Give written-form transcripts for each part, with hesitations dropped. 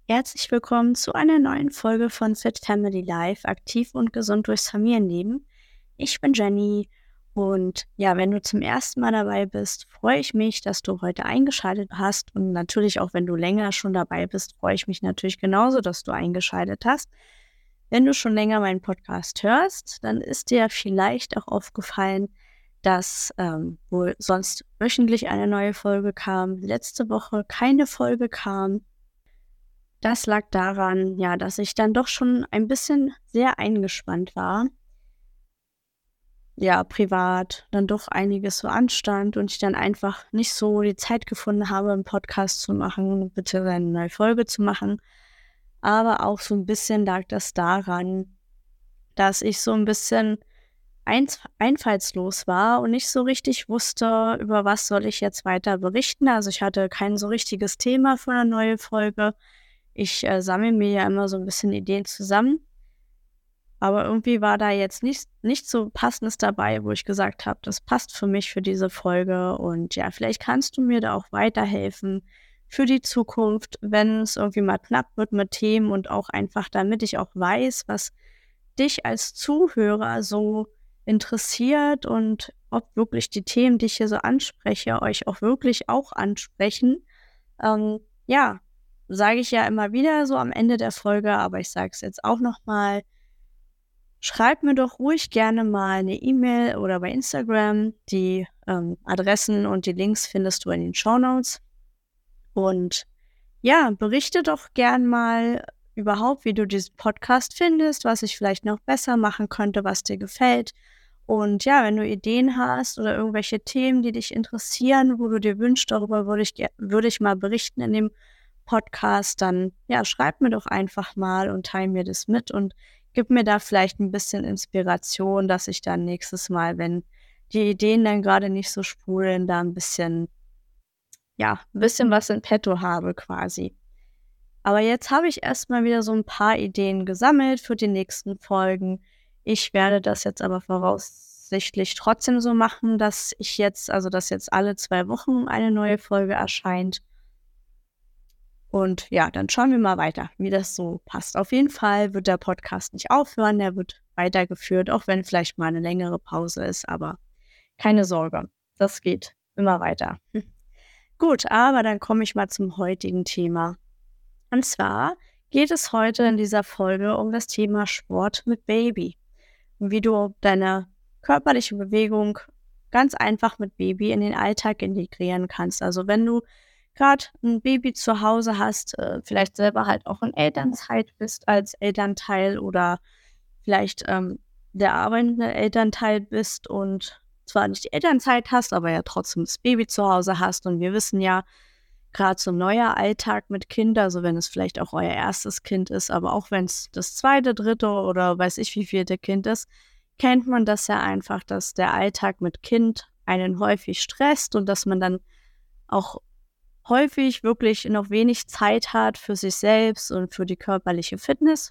Herzlich willkommen zu einer neuen Folge von Fit Family Life, aktiv und gesund durchs Familienleben. Ich bin Jenny und ja, wenn du zum ersten Mal dabei bist, freue ich mich, dass du heute eingeschaltet hast und natürlich auch, wenn du länger schon dabei bist, freue ich mich natürlich genauso, dass du eingeschaltet hast. Wenn du schon länger meinen Podcast hörst, dann ist dir vielleicht auch aufgefallen, dass wohl sonst wöchentlich eine neue Folge kam, letzte Woche keine Folge kam. Das lag daran, ja, dass ich dann doch schon ein bisschen sehr eingespannt war. Ja, privat dann doch einiges so anstand und ich dann einfach nicht so die Zeit gefunden habe, 'n Podcast zu machen, beziehungsweise eine neue Folge zu machen. Aber auch so 'n bisschen lag das daran, dass ich so 'n bisschen einfallslos war und nicht so richtig wusste, über was soll ich jetzt weiter berichten. Also, ich hatte kein so richtiges Thema für 'ne neue Folge. Ich sammle mir ja immer so 'n bisschen Ideen zusammen, aber irgendwie war da jetzt nichts so Passendes dabei, wo ich gesagt habe: „Das passt für mich für diese Folge.“ Und ja, vielleicht kannst du mir da auch weiterhelfen für die Zukunft, wenn es irgendwie mal knapp wird mit Themen und auch einfach, damit ich auch weiß, was dich als Zuhörer so interessiert und ob wirklich die Themen, die ich hier so anspreche, euch auch wirklich auch ansprechen. Ja, sage ich ja immer wieder so am Ende der Folge, aber ich sage es jetzt auch noch mal: Schreib mir doch ruhig gerne mal eine E-Mail oder bei Instagram. Die Adressen und die Links findest du in den Shownotes. Und ja, berichte doch gern mal überhaupt, wie du diesen Podcast findest, was ich vielleicht noch besser machen könnte, was dir gefällt. Und ja, wenn du Ideen hast oder irgendwelche Themen, die dich interessieren, wo du dir wünschst, darüber würde ich mal berichten in dem Podcast, dann ja, schreib mir doch einfach mal und teile mir das mit und gib mir da vielleicht ein bisschen Inspiration, dass ich dann nächstes Mal, wenn die Ideen dann gerade nicht so sprudeln, da ein bisschen ja, 'n bisschen was in petto habe quasi. Aber jetzt habe ich erst mal wieder so 'n paar Ideen gesammelt für die nächsten Folgen. Ich werde das jetzt aber voraussichtlich trotzdem so machen, dass jetzt alle 2 Wochen eine neue Folge erscheint. Und ja, dann schauen wir mal weiter, wie das so passt. Auf jeden Fall wird der Podcast nicht aufhören, der wird weitergeführt, auch wenn vielleicht mal 'ne längere Pause ist, aber keine Sorge, das geht immer weiter. Gut, aber dann komme ich mal zum heutigen Thema. Und zwar geht es heute in dieser Folge um das Thema Sport mit Baby und wie du deine körperliche Bewegung ganz einfach mit Baby in den Alltag integrieren kannst. Also wenn du gerade ein Baby zu Hause hast, vielleicht selber halt auch in Elternzeit bist als Elternteil oder vielleicht der arbeitende Elternteil bist und zwar nicht die Elternzeit hast, aber ja trotzdem das Baby zu Hause hast. Und wir wissen ja, gerade so 'n neuer Alltag mit Kind, also wenn es vielleicht auch euer erstes Kind ist, aber auch wenn es das zweite, dritte oder weiß ich wievielte Kind ist, kennt man das ja einfach, dass der Alltag mit Kind einen häufig stresst und dass man dann auch häufig wirklich noch wenig Zeit hat für sich selbst und für die körperliche Fitness.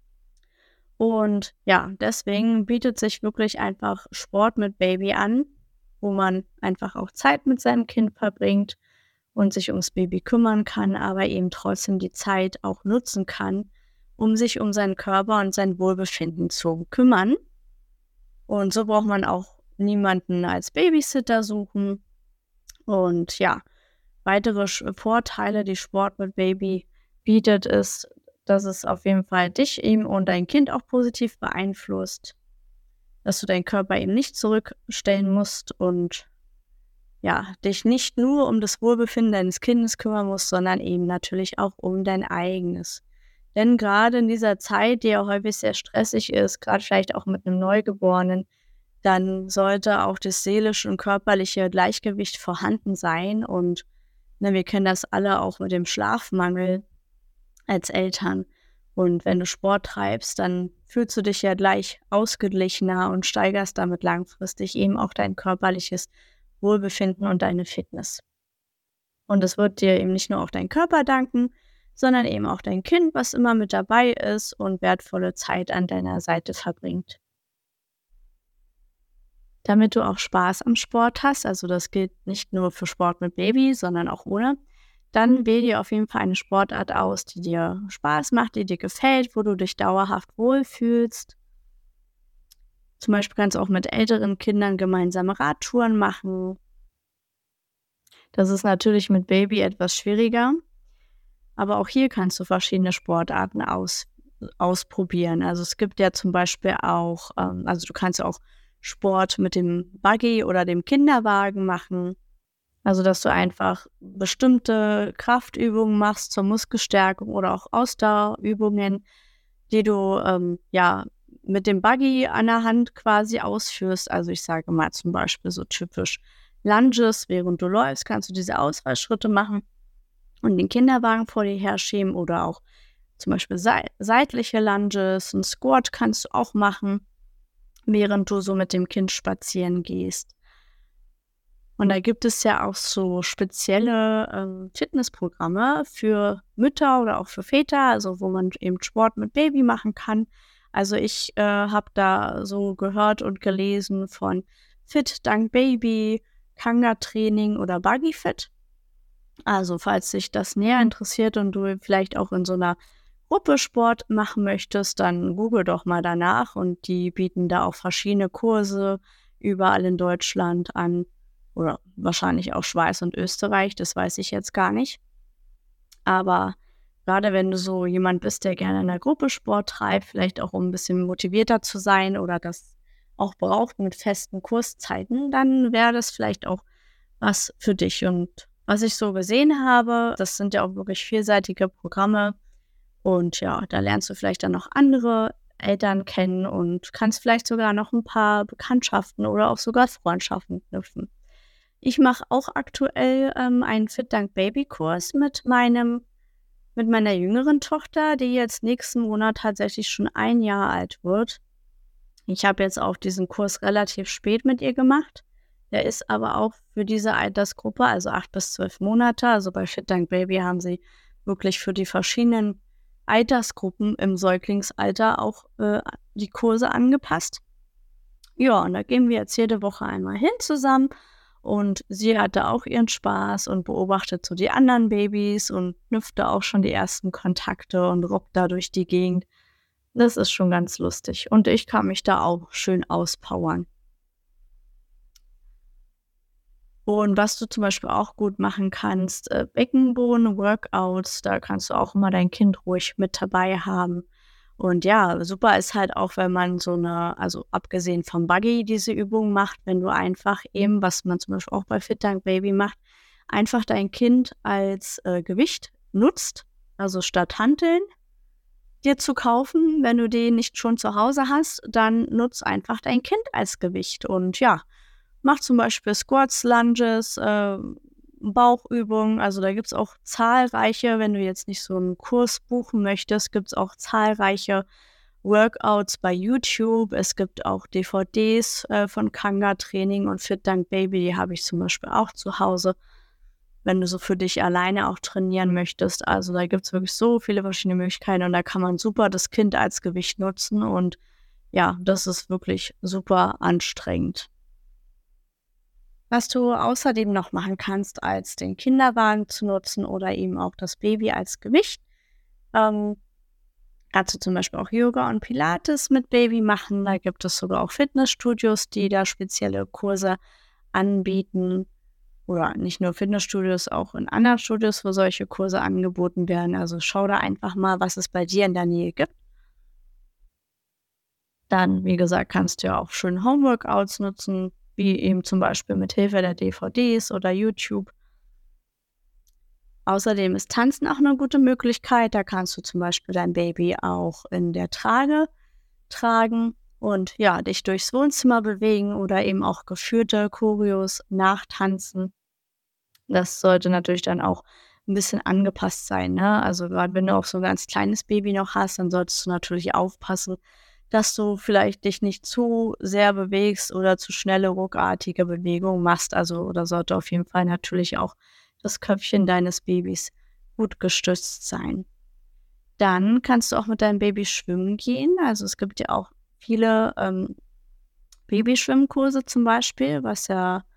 Und ja, deswegen bietet sich wirklich einfach Sport mit Baby an, wo man einfach auch Zeit mit seinem Kind verbringt und sich ums Baby kümmern kann, aber eben trotzdem die Zeit auch nutzen kann, um sich um seinen Körper und sein Wohlbefinden zu kümmern. Und so braucht man auch niemanden als Babysitter suchen. Und ja, weitere Vorteile, die Sport mit Baby bietet, ist, dass es auf jeden Fall dich eben und dein Kind auch positiv beeinflusst, dass du deinen Körper eben nicht zurückstellen musst und ja, dich nicht nur um das Wohlbefinden deines Kindes kümmern musst, sondern eben natürlich auch um dein eigenes. Denn gerade in dieser Zeit, die ja häufig sehr stressig ist, gerade vielleicht auch mit einem Neugeborenen, dann sollte auch das seelische und körperliche Gleichgewicht vorhanden sein. Und ne, wir kennen das alle auch mit dem Schlafmangel als Eltern. Und wenn du Sport treibst, dann fühlst du dich ja gleich ausgeglichener und steigerst damit langfristig eben auch dein körperliches Wohlbefinden und deine Fitness. Und es wird dir eben nicht nur auch dein Körper danken, sondern eben auch dein Kind, was immer mit dabei ist und wertvolle Zeit an deiner Seite verbringt. Damit du auch Spaß am Sport hast, also das gilt nicht nur für Sport mit Baby, sondern auch ohne, dann wähle dir auf jeden Fall eine Sportart aus, die dir Spaß macht, die dir gefällt, wo du dich dauerhaft wohlfühlst. Zum Beispiel kannst du auch mit älteren Kindern gemeinsame Radtouren machen. Das ist natürlich mit Baby etwas schwieriger, aber auch hier kannst du verschiedene Sportarten ausprobieren. Also es gibt ja zum Beispiel auch, also du kannst auch Sport mit dem Buggy oder dem Kinderwagen machen. Also dass du einfach bestimmte Kraftübungen machst zur Muskelstärkung oder auch Ausdauerübungen, die du mit dem Buggy an der Hand quasi ausführst. Also ich sage mal zum Beispiel so typisch Lunges, während du läufst, kannst du diese Ausfallschritte machen und den Kinderwagen vor dir herschieben oder auch zum Beispiel seitliche Lunges, ein Squat kannst du auch machen, während du so mit dem Kind spazieren gehst. Und da gibt es ja auch so spezielle Fitnessprogramme für Mütter oder auch für Väter, also wo man eben Sport mit Baby machen kann. Also ich habe da so gehört und gelesen von Fit Dank Baby, Kanga-Training oder Buggy Fit. Also falls dich das näher interessiert und du vielleicht auch in so einer Gruppe Sport machen möchtest, dann google doch mal danach und die bieten da auch verschiedene Kurse überall in Deutschland an oder wahrscheinlich auch Schweiz und Österreich, das weiß ich jetzt gar nicht. Aber gerade wenn du so jemand bist, der gerne in der Gruppe Sport treibt, vielleicht auch um ein bisschen motivierter zu sein oder das auch braucht mit festen Kurszeiten, dann wäre das vielleicht auch was für dich. Und was ich so gesehen habe, das sind ja auch wirklich vielseitige Programme. Und ja, da lernst du vielleicht dann noch andere Eltern kennen und kannst vielleicht sogar noch ein paar Bekanntschaften oder auch sogar Freundschaften knüpfen. Ich mache auch aktuell einen Fit Dank Baby Kurs mit meiner jüngeren Tochter, die jetzt nächsten Monat tatsächlich schon 1 Jahr alt wird. Ich habe jetzt auch diesen Kurs relativ spät mit ihr gemacht. Der ist aber auch für diese Altersgruppe, also 8 bis 12 Monate. Also bei Fit Dank Baby haben sie wirklich für die verschiedenen Altersgruppen im Säuglingsalter auch die Kurse angepasst. Ja, und da gehen wir jetzt jede Woche einmal hin zusammen und sie hatte auch ihren Spaß und beobachtet so die anderen Babys und knüpft da auch schon die ersten Kontakte und robbt da durch die Gegend. Das ist schon ganz lustig und ich kann mich da auch schön auspowern. Und was du zum Beispiel auch gut machen kannst, Beckenboden-Workouts, da kannst du auch immer dein Kind ruhig mit dabei haben. Und ja, super ist halt auch, wenn man also abgesehen vom Buggy diese Übung macht, wenn du einfach eben, was man zum Beispiel auch bei Fit Dank Baby macht, einfach dein Kind als Gewicht nutzt, also statt Hanteln dir zu kaufen, wenn du den nicht schon zu Hause hast, dann nutz einfach dein Kind als Gewicht und ja, mach zum Beispiel Squats, Lunges, Bauchübungen. Also da gibt es auch zahlreiche, wenn du jetzt nicht so einen Kurs buchen möchtest, gibt es auch zahlreiche Workouts bei YouTube. Es gibt auch DVDs von Kanga-Training und Fit Dank Baby, die habe ich zum Beispiel auch zu Hause, wenn du so für dich alleine auch trainieren möchtest. Also da gibt es wirklich so viele verschiedene Möglichkeiten und da kann man super das Kind als Gewicht nutzen und ja, das ist wirklich super anstrengend. Was du außerdem noch machen kannst, als den Kinderwagen zu nutzen oder eben auch das Baby als Gewicht, ähm, kannst du zum Beispiel auch Yoga und Pilates mit Baby machen. Da gibt es sogar auch Fitnessstudios, die da spezielle Kurse anbieten. Oder nicht nur Fitnessstudios, auch in anderen Studios, wo solche Kurse angeboten werden. Also schau da einfach mal, was es bei dir in der Nähe gibt. Dann, wie gesagt, kannst du ja auch schön Homeworkouts nutzen, wie eben zum Beispiel mit Hilfe der DVDs oder YouTube. Außerdem ist Tanzen auch eine gute Möglichkeit. Da kannst du zum Beispiel dein Baby auch in der Trage tragen und ja, dich durchs Wohnzimmer bewegen oder eben auch geführte Choreos nachtanzen. Das sollte natürlich dann auch ein bisschen angepasst sein, ne? Also gerade wenn du auch so ein ganz kleines Baby noch hast, dann solltest du natürlich aufpassen, dass du vielleicht dich nicht zu sehr bewegst oder zu schnelle, ruckartige Bewegungen machst. Also oder sollte auf jeden Fall natürlich auch das Köpfchen deines Babys gut gestützt sein. Dann kannst du auch mit deinem Baby schwimmen gehen. Also es gibt ja auch viele Babyschwimmkurse zum Beispiel, was ja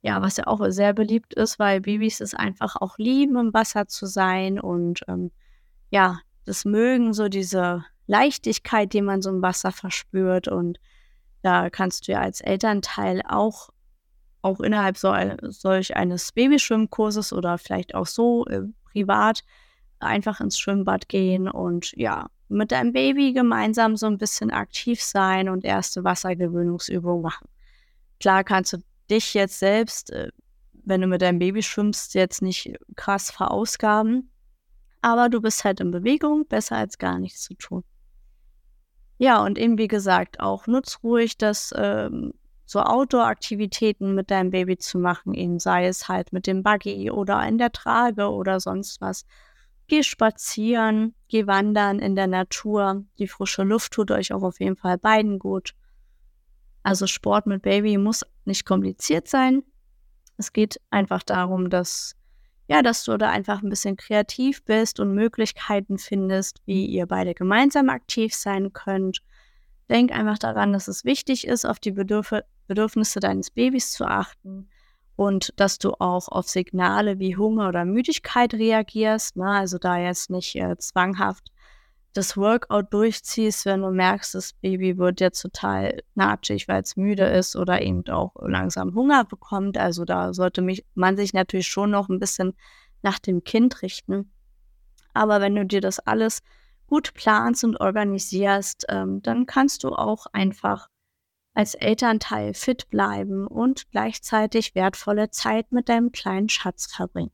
Ja, was ja auch sehr beliebt ist, weil Babys es einfach auch lieben, im Wasser zu sein und, ja, das mögen, so diese Leichtigkeit, die man so im Wasser verspürt. Und da kannst du ja als Elternteil auch innerhalb solch eines Babyschwimmkurses oder vielleicht auch so, privat einfach ins Schwimmbad gehen und ja, mit deinem Baby gemeinsam so ein bisschen aktiv sein und erste Wassergewöhnungsübungen machen. Klar kannst du dich jetzt selbst, wenn du mit deinem Baby schwimmst, jetzt nicht krass verausgaben, aber du bist halt in Bewegung, besser als gar nichts zu tun. Ja, und eben wie gesagt, auch nutz ruhig das, so Outdoor-Aktivitäten mit deinem Baby zu machen, eben sei es halt mit dem Buggy oder in der Trage oder sonst was. Geh spazieren, geh wandern in der Natur. Die frische Luft tut euch auch auf jeden Fall beiden gut. Also Sport mit Baby muss nicht kompliziert sein. Es geht einfach darum, dass du da einfach ein bisschen kreativ bist und Möglichkeiten findest, wie ihr beide gemeinsam aktiv sein könnt. Denk einfach daran, dass es wichtig ist, auf die Bedürfnisse deines Babys zu achten und dass du auch auf Signale wie Hunger oder Müdigkeit reagierst, ne? Also, da jetzt nicht, zwanghaft das Workout durchziehst, wenn du merkst, das Baby wird jetzt total knatschig, weil es müde ist oder eben auch langsam Hunger bekommt. Also, da sollte man sich natürlich schon noch ein bisschen nach dem Kind richten. Aber wenn du dir das alles gut planst und organisierst, dann kannst du auch einfach als Elternteil fit bleiben und gleichzeitig wertvolle Zeit mit deinem kleinen Schatz verbringen.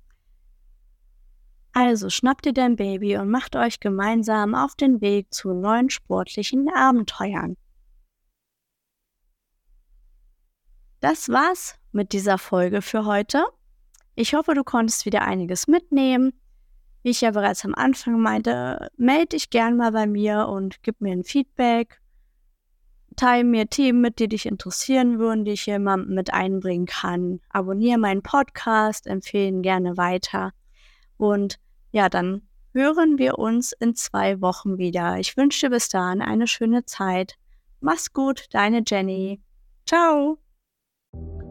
Also schnappt ihr dein Baby und macht euch gemeinsam auf den Weg zu neuen sportlichen Abenteuern. Das war's mit dieser Folge für heute. Ich hoffe, du konntest wieder einiges mitnehmen. Wie ich ja bereits am Anfang meinte, melde dich gern mal bei mir und gib mir ein Feedback. Teile mir Themen mit, die dich interessieren würden, die ich hier mal mit einbringen kann. Abonniere meinen Podcast, empfehle ihn gerne weiter. Und ja, dann hören wir uns in 2 Wochen wieder. Ich wünsche dir bis dahin eine schöne Zeit. Mach's gut, deine Jenny. Ciao.